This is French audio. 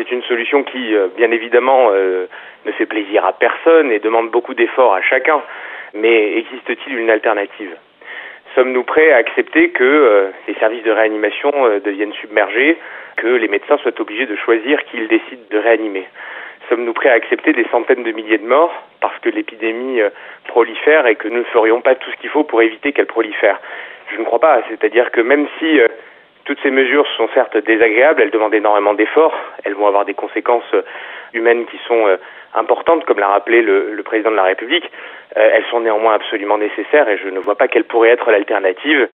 C'est une solution qui, bien évidemment, ne fait plaisir à personne et demande beaucoup d'efforts à chacun. Mais existe-t-il une alternative ? Sommes-nous prêts à accepter que les services de réanimation deviennent submergés, que les médecins soient obligés de choisir qui ils décident de réanimer ? Sommes-nous prêts à accepter des centaines de milliers de morts parce que l'épidémie prolifère et que nous ne ferions pas tout ce qu'il faut pour éviter qu'elle prolifère ? Je ne crois pas. C'est-à-dire que même si toutes ces mesures sont certes désagréables, elles demandent énormément d'efforts, elles vont avoir des conséquences humaines qui sont importantes, comme l'a rappelé le président de la République. Elles sont néanmoins absolument nécessaires et je ne vois pas quelle pourrait être l'alternative.